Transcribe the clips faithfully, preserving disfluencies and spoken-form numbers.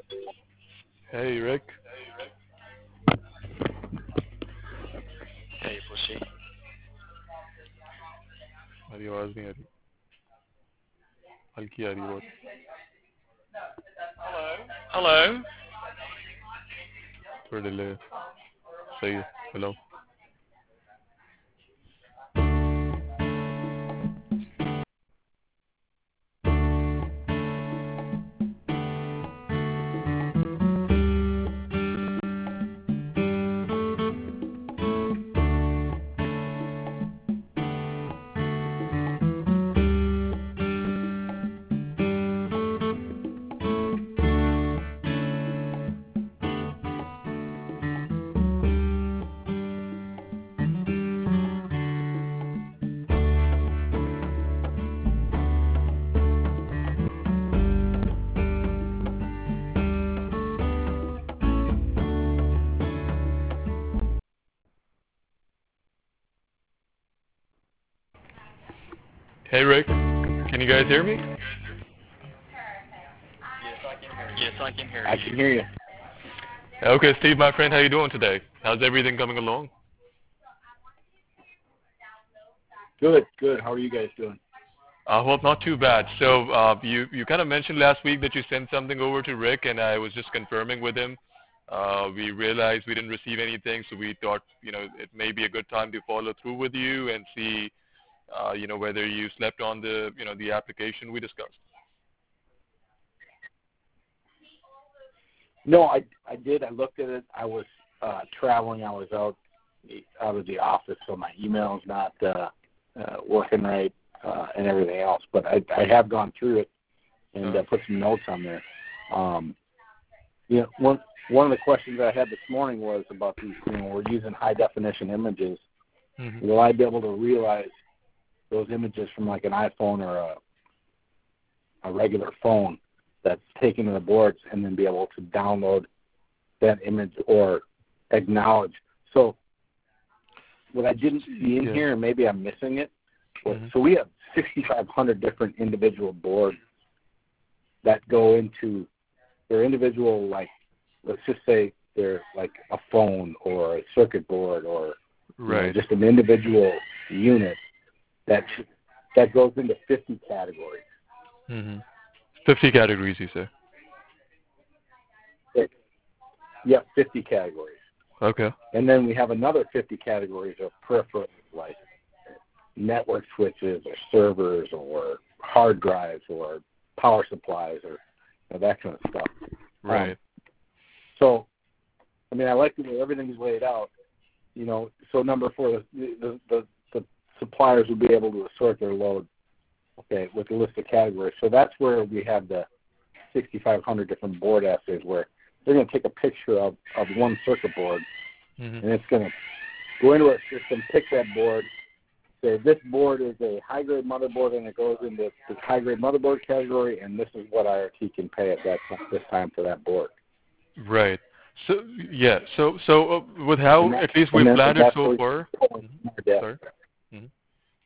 Hey, Rick. Hey, pussy. हमारी आवाज नहीं आ रही हल्की आ रही है बहुत Hello. थोड़ा डिले सही है hello Hey, Rick. Can you guys hear me? Yes, I can hear I you. can hear you. Okay, Steve, my friend, how you doing today? How's everything coming along? Good, good. How are you guys doing? Uh, well, not too bad. So uh, you you kind of mentioned last week that you sent something over to Rick, and I was just confirming with him. Uh, we realized we didn't receive anything, so we thought you know it may be a good time to follow through with you and see uh, you know whether you slept on the you know the application we discussed. No, I I did. I looked at it. I was uh, traveling. I was out out of the office, so my email's not uh, uh, working right uh, and everything else. But I I have gone through it and uh, put some notes on there. Um, you know, one one of the questions I had this morning was about these. You know, we're using high definition images. Mm-hmm. Will I be able to realize those images from like an iPhone or a a regular phone that's taken to the boards and then be able to download that image or acknowledge. So what I didn't see in Yeah. here, and maybe I'm missing it, was, Mm-hmm. so we have sixty-five hundred different individual boards that go into their individual, like, let's just say they're like a phone or a circuit board or you know, Right. just an individual unit that that goes into fifty categories. Mm-hmm. fifty categories, you say? It, yep, fifty categories. Okay. And then we have another fifty categories of peripherals like network switches or servers or hard drives or power supplies or you know, that kind of stuff. Right. Um, so, I mean, I like the way everything's laid out. You know, so number four, the, the, the, the suppliers will be able to assort their load, okay, with a list of categories. So that's where we have the sixty-five hundred different board assays where they're going to take a picture of, of one circuit board, Mm-hmm. and it's going to go into a system, pick that board, say this board is a high-grade motherboard, and it goes into the high-grade motherboard category, and this is what I R T can pay at that time, this time for that board. Right. So yeah. So so uh, with how That, at least and we've then planned it that's so where far. Mm-hmm. Sorry. Mm-hmm.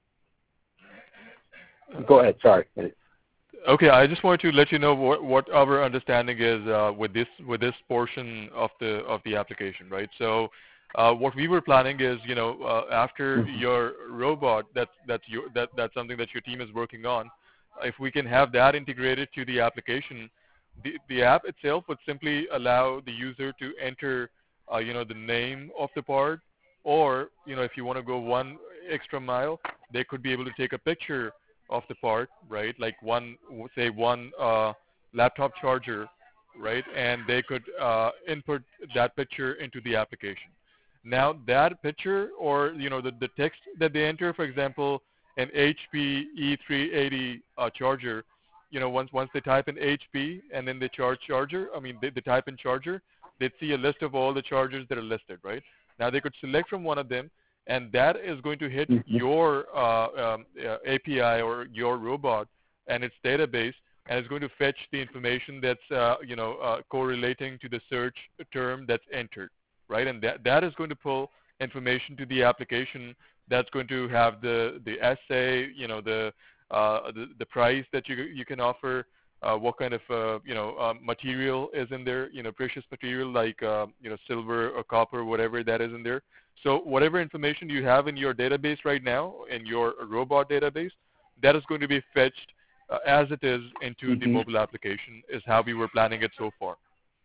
Go ahead, sorry. Okay, I just wanted to let you know what, what our understanding is uh, with this with this portion of the of the application, right? So, uh, what we were planning is, you know, uh, after Mm-hmm. your robot, that's that's your that that's something that your team is working on. If we can have that integrated to the application, the the app itself would simply allow the user to enter, uh, you know, the name of the part, or you know, if you want to go one extra mile, they could be able to take a picture of the part, right? Like one, say one uh, laptop charger, right? And they could uh, input that picture into the application. Now that picture, or you know, the, the text that they enter, for example, an H P E three eighty uh, charger, you know, once once they type in H P and then they charge charger, I mean, they, they type in charger, they'd see a list of all the chargers that are listed, right? Now they could select from one of them, and that is going to hit Mm-hmm. your uh, um, uh, A P I or your robot and its database, and it's going to fetch the information that's uh, you know uh, correlating to the search term that's entered, right? And that that is going to pull information to the application that's going to have the the essay, you know, the uh, the, the price that you you can offer, uh, what kind of uh, you know uh, material is in there, you know, precious material like uh, you know silver or copper, whatever that is in there. So whatever information you have in your database right now, in your robot database, that is going to be fetched uh, as it is into Mm-hmm. the mobile application. Is how we were planning it so far.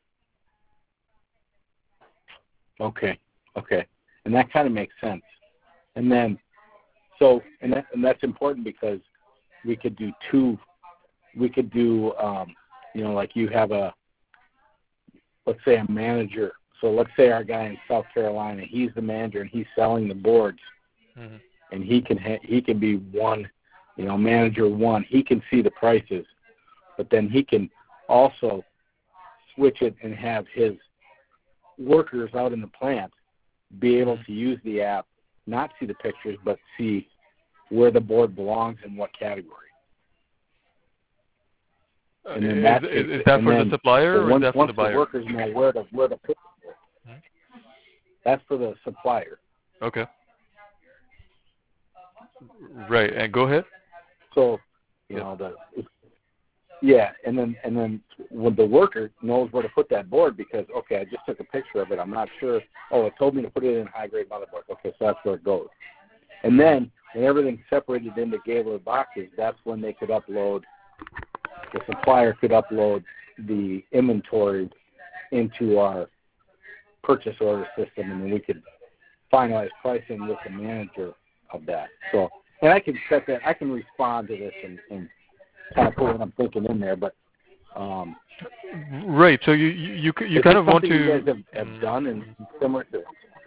Okay. Okay. And that kind of makes sense. And then, so, and, that, and that's important because we could do two, we could do, um, you know, like you have a, let's say a manager. So let's say our guy in South Carolina, he's the manager and he's selling the boards, mm-hmm. and he can ha- he can be one, you know, manager one. He can see the prices, but then he can also switch it and have his workers out in the plant be able to use the app, not see the pictures, but see where the board belongs in what category. Uh, and then is, that, is, is that for then, the supplier or once, is that for once the buyer? The workers know where to where to put it, hmm? That's for the supplier. Okay. Right, and go ahead. So, you yeah. know the. Yeah, and then and then when the worker knows where to put that board because, okay, I just took a picture of it. I'm not sure. Oh, it told me to put it in high-grade motherboard. Okay, so that's where it goes. And then when everything's separated into Gaylord boxes, that's when they could upload, the supplier could upload the inventory into our purchase order system, and then we could finalize pricing with the manager of that. So, and I can set that. I can respond to this and, and kind of put what I'm thinking in there, but um, right. So you you you, you kind of want to you guys have, have done and similar to.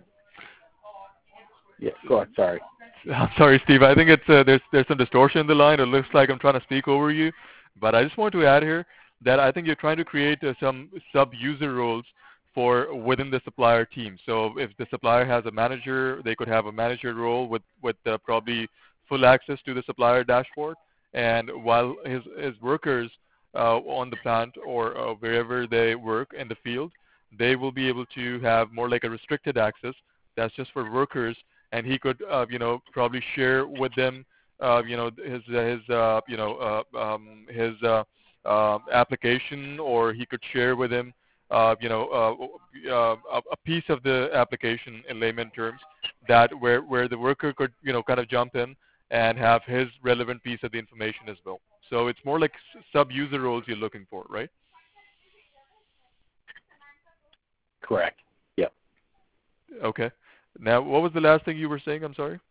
Yeah, go ahead. Sorry. I'm sorry, Steve. I think it's uh, there's there's some distortion in the line. It looks like I'm trying to speak over you, but I just want to add here that I think you're trying to create uh, some sub-user roles for within the supplier team. So if the supplier has a manager, they could have a manager role with with uh, probably full access to the supplier dashboard. And while his his workers uh, on the plant or uh, wherever they work in the field, they will be able to have more like a restricted access. That's just for workers, and he could, uh, you know, probably share with them, uh, you know, his his uh, you know uh, um, his uh, uh, application, or he could share with him, uh, you know, uh, uh, a piece of the application in layman terms, that where where the worker could, you know, kind of jump in and have his relevant piece of the information as well. So it's more like sub-user roles you're looking for, right? Correct. Yep. Okay. Now, what was the last thing you were saying? I'm sorry.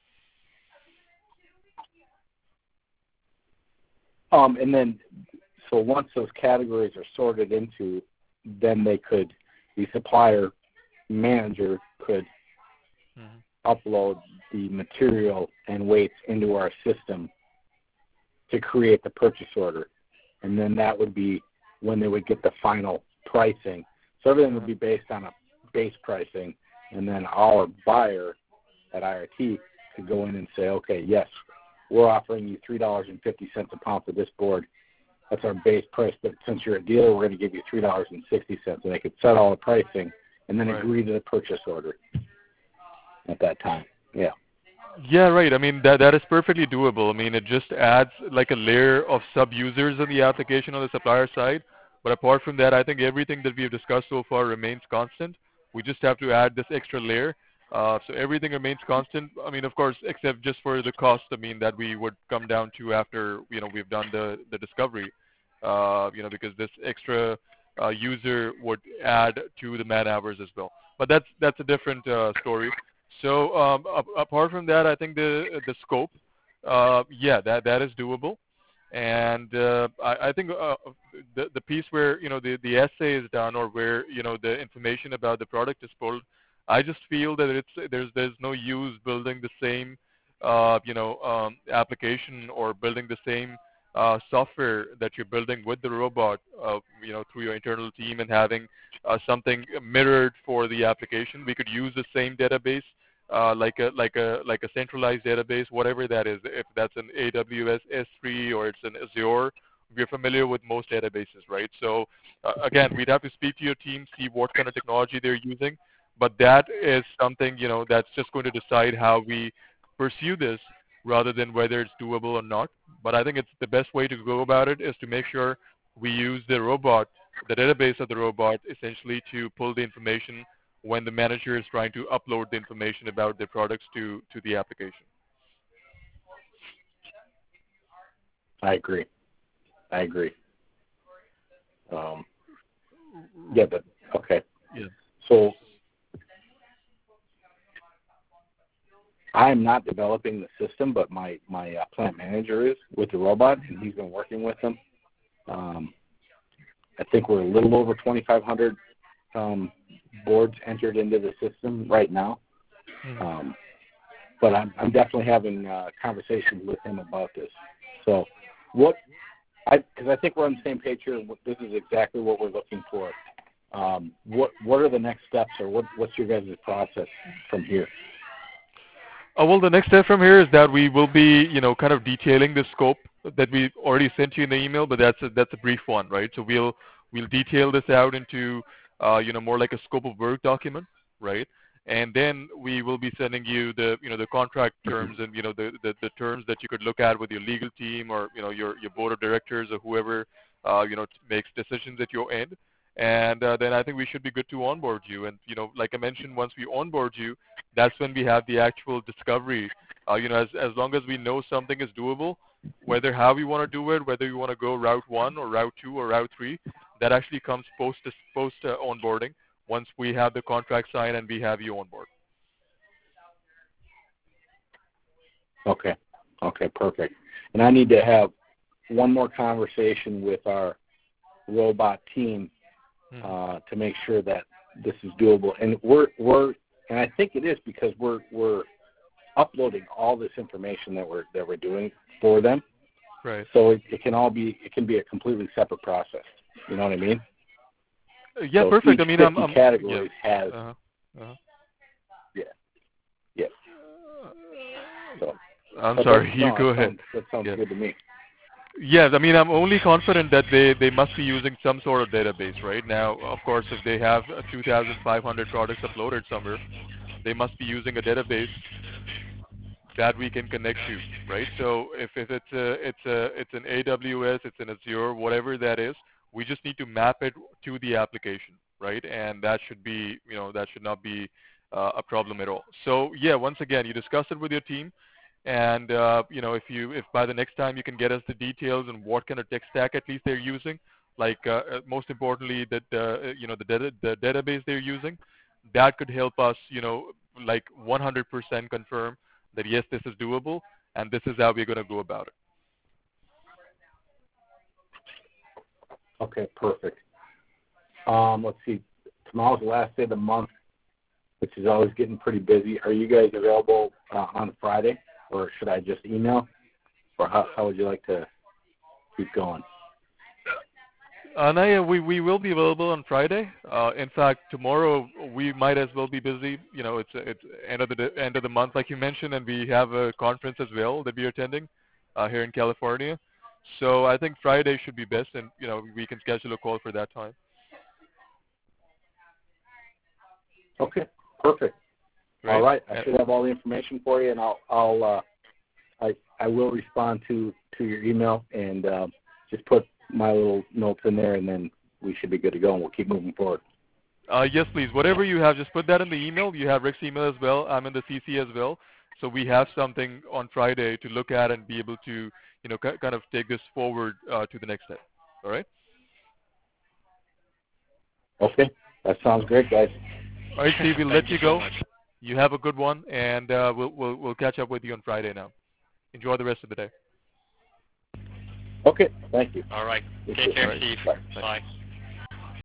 Um, and then, so once those categories are sorted into, then they could, the supplier manager could mm-hmm. upload the material and weights into our system to create the purchase order. And then that would be when they would get the final pricing. So everything would be based on a base pricing, and then our buyer at I R T could go in and say, okay, yes, we're offering you three dollars and fifty cents a pound for this board. That's our base price, but since you're a dealer, we're going to give you three dollars and sixty cents. And they could set all the pricing and then right. agree to the purchase order at that time. Yeah. Yeah, right. I mean, that that is perfectly doable. I mean, it just adds like a layer of sub-users in the application on the supplier side. But apart from that, I think everything that we have discussed so far remains constant. We just have to add this extra layer. Uh, so everything remains constant. I mean, of course, except just for the cost, I mean, that we would come down to after, you know, we've done the, the discovery, uh, you know, because this extra uh, user would add to the man hours as well. But that's that's a different uh, story. So um, a- apart from that, I think the the scope, uh, yeah, that that is doable, and uh, I, I think uh, the the piece where you know the the essay is done, or where you know the information about the product is pulled, I just feel that it's there's there's no use building the same uh, you know um, application or building the same uh, software that you're building with the robot, uh, you know, through your internal team and having uh, something mirrored for the application. We could use the same database. Uh, like a like a like a centralized database, whatever that is. If that's an A W S S three or it's an Azure, we're familiar with most databases, right? So uh, again, we'd have to speak to your team, see what kind of technology they're using. But that is something, you know, that's just going to decide how we pursue this rather than whether it's doable or not. But I think it's the best way to go about it is to make sure we use the robot, the database of the robot, essentially to pull the information when the manager is trying to upload the information about their products to, to the application. I agree. I agree. Um, yeah, but okay. Yeah. So I'm not developing the system, but my my uh, plant manager is with the robot, and he's been working with them. Um, I think we're a little over twenty-five hundred um, boards entered into the system right now. Mm-hmm. Um, but I'm, I'm definitely having uh, conversations with him about this. So what, I because I think we're on the same page here. This is exactly what we're looking for. Um, what what are the next steps, or what what's your guys' process from here? Uh, well, the next step from here is that we will be, you know, kind of detailing the scope that we already sent you in the email, but that's a, that's a brief one, right? So we'll we'll detail this out into, uh, you know, more like a scope of work document, right? And then we will be sending you the, you know, the contract terms and, you know, the, the, the terms that you could look at with your legal team or, you know, your, your board of directors or whoever, uh, you know, makes decisions at your end. And uh, then I think we should be good to onboard you. And, you know, like I mentioned, once we onboard you, that's when we have the actual discovery. Uh, you know, as, as long as we know something is doable, whether how we want to do it, whether we want to go route one or route two or route three, that actually comes post, post uh, onboarding once we have the contract signed and we have you on board. Okay. Okay, perfect. And I need to have one more conversation with our robot team uh, to make sure that this is doable. And we're we're and I think it is because we're we're uploading all this information that we're that we're doing for them. Right. So it, it can all be it can be a completely separate process. You know what I mean? Uh, yeah, so perfect. Each I mean, I'm, I'm categories yeah. has uh-huh. Uh-huh. yeah yeah. So I'm but sorry. that, You no, go that ahead. Sounds, that sounds yeah. good to me. Yes, I mean, I'm only confident that they, they must be using some sort of database, right? Now, of course, if they have two thousand five hundred products uploaded somewhere, they must be using a database that we can connect to, right? So if, if it's a, it's a, it's an A W S, it's an Azure, whatever that is, we just need to map it to the application, right? And that should be, you know, that should not be uh, a problem at all. So yeah, once again, you discuss it with your team. And, uh, you know, if you, if by the next time you can get us the details and what kind of tech stack at least they're using, like uh, most importantly, that, uh, you know, the, data, the database they're using, that could help us, you know, like one hundred percent confirm that, yes, this is doable and this is how we're going to go about it. Okay, perfect. Um, let's see. Tomorrow's the last day of the month, which is always getting pretty busy. Are you guys available uh, on Friday? Or should I just email? Or how, how would you like to keep going? Uh, Naya, we, we will be available on Friday. Uh, in fact, tomorrow we might as well be busy. You know, it's it's end of the end of the month, like you mentioned, and we have a conference as well that we're attending uh, here in California. So I think Friday should be best, and you know we can schedule a call for that time. Okay, perfect. Right. All right, I should have all the information for you, and I'll I'll uh, I I will respond to to your email and uh, just put my little notes in there, and then we should be good to go, and we'll keep moving forward. Uh, yes, please. Whatever you have, just put that in the email. You have Rick's email as well. I'm in the C C as well. So we have something on Friday to look at and be able to, you know, kind of take this forward uh, to the next step. All right? Okay. That sounds great, guys. All right, Steve, we'll let you, you go. So much. You have a good one, and uh, we'll, we'll, we'll catch up with you on Friday now. Enjoy the rest of the day. Okay. Thank you. All right. Take Take care, care. Steve. Bye. Bye.